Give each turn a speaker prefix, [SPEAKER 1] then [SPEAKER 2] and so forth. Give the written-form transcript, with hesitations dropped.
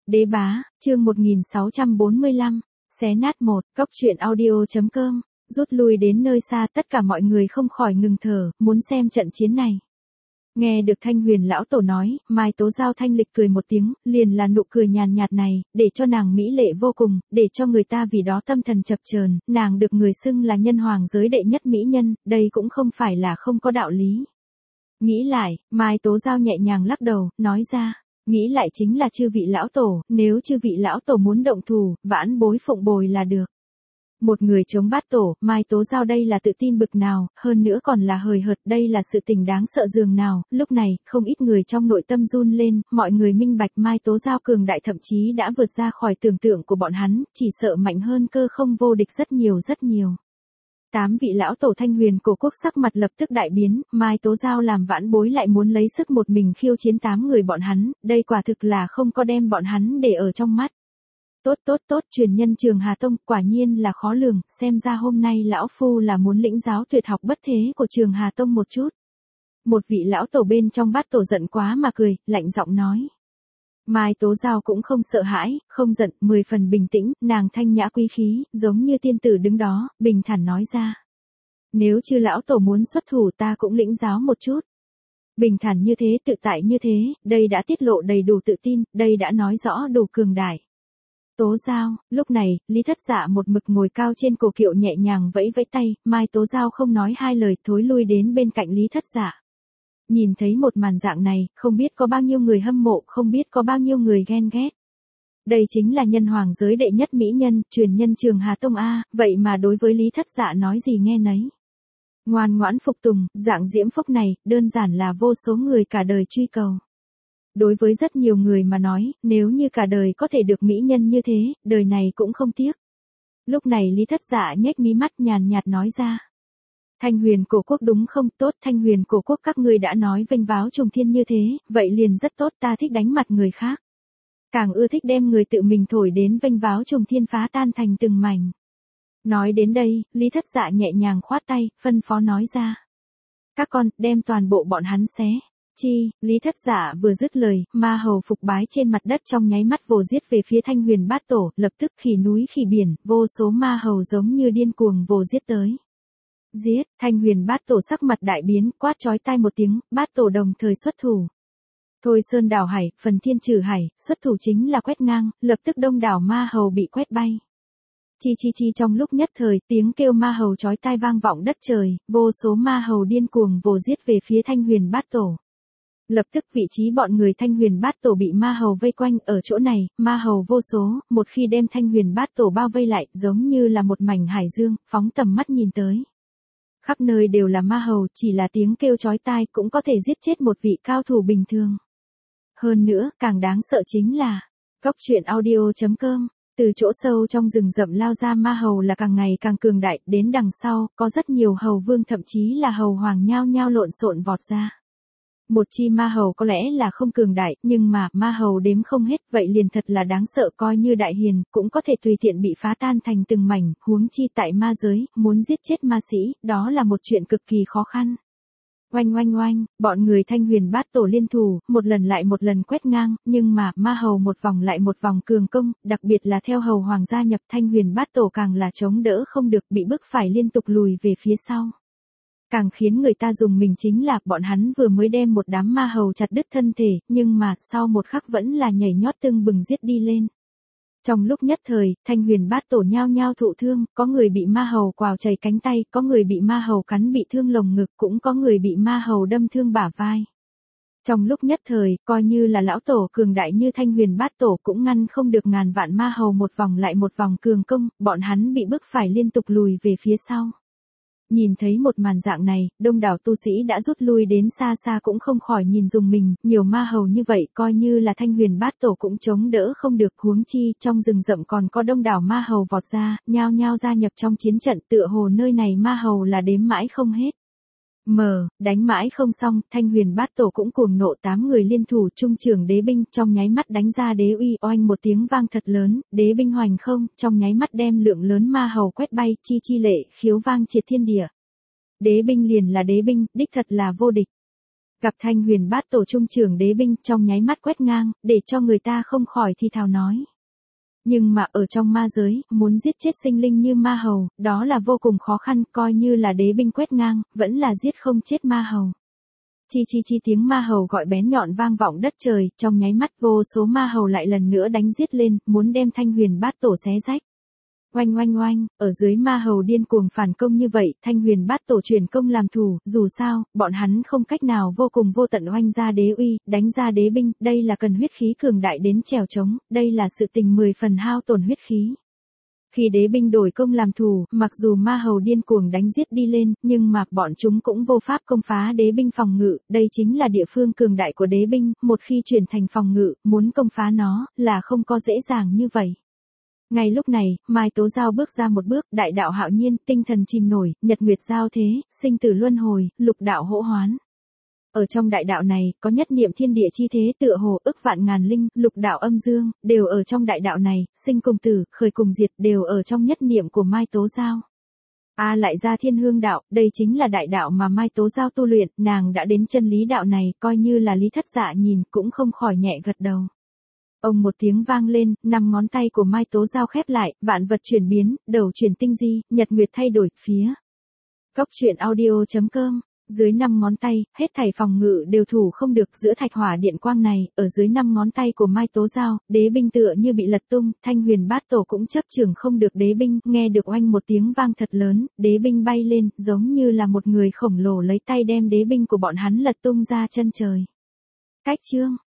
[SPEAKER 1] Đế bá, chương 1645, xé nát một, cóc truyện audio.com, rút lui đến nơi xa tất cả mọi người không khỏi ngừng thở, muốn xem trận chiến này. Nghe được Thanh Huyền lão tổ nói, Mai Tố Giao thanh lịch cười một tiếng, liền là nụ cười nhàn nhạt này, để cho nàng mỹ lệ vô cùng, để cho người ta vì đó tâm thần chập chờn, nàng được người xưng là nhân hoàng giới đệ nhất mỹ nhân, đây cũng không phải là không có đạo lý. Nghĩ lại, Mai Tố Giao nhẹ nhàng lắc đầu, nói ra. Nghĩ lại chính là chư vị lão tổ, nếu chư vị lão tổ muốn động thủ, vãn bối phụng bồi là được. Một người chống bát tổ, Mai Tố Giao đây là tự tin bực nào, hơn nữa còn là hời hợt, đây là sự tình đáng sợ dường nào, lúc này, không ít người trong nội tâm run lên, mọi người minh bạch Mai Tố Giao cường đại thậm chí đã vượt ra khỏi tưởng tượng của bọn hắn, chỉ sợ mạnh hơn cơ không vô địch rất nhiều rất nhiều. 8 vị lão tổ Thanh Huyền cổ quốc sắc mặt lập tức đại biến, Mai Tố Giao làm vãn bối lại muốn lấy sức một mình khiêu chiến 8 người bọn hắn, đây quả thực là không có đem bọn hắn để ở trong mắt. Tốt, truyền nhân Trường Hà Tông, quả nhiên là khó lường, xem ra hôm nay lão phu là muốn lĩnh giáo tuyệt học bất thế của Trường Hà Tông một chút. Một vị lão tổ bên trong bát tổ giận quá mà cười, lạnh giọng nói. Mai Tố Giao cũng không sợ hãi, không giận, 10 phần bình tĩnh, nàng thanh nhã quý khí, giống như tiên tử đứng đó, bình thản nói ra. Nếu chư lão tổ muốn xuất thủ ta cũng lĩnh giáo một chút. Bình thản như thế, tự tại như thế, đây đã tiết lộ đầy đủ tự tin, đây đã nói rõ đủ cường đại. Tố Giao, lúc này, Lý Thất Dạ một mực ngồi cao trên cổ kiệu nhẹ nhàng vẫy vẫy tay, Mai Tố Giao không nói hai lời thối lui đến bên cạnh Lý Thất Dạ. Nhìn thấy một màn dạng này, không biết có bao nhiêu người hâm mộ, không biết có bao nhiêu người ghen ghét. Đây chính là nhân hoàng giới đệ nhất mỹ nhân, truyền nhân Trường Hà Tông A, vậy mà đối với Lý Thất Dạ nói gì nghe nấy. Ngoan ngoãn phục tùng, dạng diễm phúc này, đơn giản là vô số người cả đời truy cầu. Đối với rất nhiều người mà nói, nếu như cả đời có thể được mỹ nhân như thế, đời này cũng không tiếc. Lúc này Lý Thất Dạ nhếch mí mắt nhàn nhạt nói ra. Thanh Huyền cổ quốc đúng không? Tốt, Thanh Huyền cổ quốc các ngươi đã nói vênh váo trùng thiên như thế, vậy liền rất tốt, ta thích đánh mặt người khác. Càng ưa thích đem người tự mình thổi đến vênh váo trùng thiên phá tan thành từng mảnh. Nói đến đây, Lý Thất Dạ nhẹ nhàng khoát tay, phân phó nói ra. Các con, đem toàn bộ bọn hắn xé. Chi, Lý Thất Dạ vừa dứt lời, ma hầu phục bái trên mặt đất trong nháy mắt vồ giết về phía Thanh Huyền bát tổ, lập tức khỉ núi khỉ biển, vô số ma hầu giống như điên cuồng vồ giết tới. Giết, Thanh Huyền bát tổ sắc mặt đại biến, quát chói tai một tiếng, bát tổ đồng thời xuất thủ. Thôi Sơn đảo hải, phần thiên trừ hải, xuất thủ chính là quét ngang, lập tức đông đảo ma hầu bị quét bay. Chi trong lúc nhất thời, tiếng kêu ma hầu chói tai vang vọng đất trời, vô số ma hầu điên cuồng vồ giết về phía Thanh Huyền bát tổ. Lập tức vị trí bọn người Thanh Huyền bát tổ bị ma hầu vây quanh, ở chỗ này, ma hầu vô số, một khi đem Thanh Huyền bát tổ bao vây lại, giống như là một mảnh hải dương, phóng tầm mắt nhìn tới. Khắp nơi đều là ma hầu, chỉ là tiếng kêu chói tai cũng có thể giết chết một vị cao thủ bình thường. Hơn nữa, càng đáng sợ chính là, cóc truyện audio.com, từ chỗ sâu trong rừng rậm lao ra ma hầu là càng ngày càng cường đại, đến đằng sau, có rất nhiều hầu vương thậm chí là hầu hoàng nhao nhao lộn xộn vọt ra. Một chi ma hầu có lẽ là không cường đại, nhưng mà, ma hầu đếm không hết, vậy liền thật là đáng sợ, coi như đại hiền, cũng có thể tùy tiện bị phá tan thành từng mảnh, huống chi tại ma giới, muốn giết chết ma sĩ, đó là một chuyện cực kỳ khó khăn. Oanh, bọn người Thanh Huyền bát tổ liên thủ, một lần lại một lần quét ngang, nhưng mà, ma hầu một vòng lại một vòng cường công, đặc biệt là theo hầu hoàng gia nhập Thanh Huyền bát tổ càng là chống đỡ không được, bị bức phải liên tục lùi về phía sau. Càng khiến người ta dùng mình chính là, bọn hắn vừa mới đem một đám ma hầu chặt đứt thân thể, nhưng mà, sau một khắc vẫn là nhảy nhót tưng bừng giết đi lên. Trong lúc nhất thời, Thanh Huyền bát tổ nhao nhao thụ thương, có người bị ma hầu quào chảy cánh tay, có người bị ma hầu cắn bị thương lồng ngực, cũng có người bị ma hầu đâm thương bả vai. Trong lúc nhất thời, coi như là lão tổ cường đại như Thanh Huyền bát tổ cũng ngăn không được ngàn vạn ma hầu một vòng lại một vòng cường công, bọn hắn bị bức phải liên tục lùi về phía sau. Nhìn thấy một màn dạng này, đông đảo tu sĩ đã rút lui đến xa xa cũng không khỏi nhìn dùng mình, nhiều ma hầu như vậy coi như là Thanh Huyền bát tổ cũng chống đỡ không được, huống chi trong rừng rậm còn có đông đảo ma hầu vọt ra, nhao nhao gia nhập trong chiến trận, tựa hồ nơi này ma hầu là đếm mãi không hết. Đánh mãi không xong, Thanh Huyền bát tổ cũng cuồng nộ, 8 người liên thủ trung trưởng đế binh, trong nháy mắt đánh ra đế uy, oanh một tiếng vang thật lớn, đế binh hoành không, trong nháy mắt đem lượng lớn ma hầu quét bay, chi lệ, khiếu vang triệt thiên địa. Đế binh liền là đế binh, đích thật là vô địch. Gặp Thanh Huyền Bát Tổ trung trưởng đế binh trong nháy mắt quét ngang, để cho người ta không khỏi thì thào nói. Nhưng mà ở trong ma giới, muốn giết chết sinh linh như ma hầu, đó là vô cùng khó khăn, coi như là đế binh quét ngang, vẫn là giết không chết ma hầu. Chi chi chi tiếng ma hầu gọi bén nhọn vang vọng đất trời, trong nháy mắt vô số ma hầu lại lần nữa đánh giết lên, muốn đem Thanh Huyền Bát Tổ xé rách. Oanh oanh oanh, ở dưới ma hầu điên cuồng phản công như vậy, Thanh Huyền Bát Tổ truyền công làm thủ, dù sao, bọn hắn không cách nào vô cùng vô tận oanh ra đế uy, đánh ra đế binh, đây là cần huyết khí cường đại đến trèo trống, đây là sự tình 10 phần hao tổn huyết khí. Khi đế binh đổi công làm thủ, mặc dù ma hầu điên cuồng đánh giết đi lên, nhưng mà bọn chúng cũng vô pháp công phá đế binh phòng ngự, đây chính là địa phương cường đại của đế binh, một khi chuyển thành phòng ngự, muốn công phá nó, là không có dễ dàng như vậy. Ngay lúc này, Mai Tố Giao bước ra một bước, đại đạo hạo nhiên, tinh thần chìm nổi, nhật nguyệt giao thế, sinh tử luân hồi, lục đạo hỗ hoán. Ở trong đại đạo này, có nhất niệm thiên địa chi thế tựa hồ ức vạn ngàn linh, lục đạo âm dương, đều ở trong đại đạo này, sinh cùng tử, khởi cùng diệt, đều ở trong nhất niệm của Mai Tố Giao. Lại ra thiên hương đạo, đây chính là đại đạo mà Mai Tố Giao tu luyện, nàng đã đến chân lý đạo này, coi như là Lý Thất Dạ nhìn, cũng không khỏi nhẹ gật đầu. Ông một tiếng vang lên, 5 ngón tay của Mai Tố Giao khép lại, vạn vật chuyển biến, đầu chuyển tinh di, nhật nguyệt thay đổi, phía. Cốc truyện audio.com, dưới 5 ngón tay, hết thảy phòng ngự đều thủ không được giữa thạch hỏa điện quang này, ở dưới 5 ngón tay của Mai Tố Giao, đế binh tựa như bị lật tung, Thanh Huyền Bát Tổ cũng chấp chưởng không được đế binh, nghe được oanh một tiếng vang thật lớn, đế binh bay lên, giống như là một người khổng lồ lấy tay đem đế binh của bọn hắn lật tung ra chân trời. Cách chương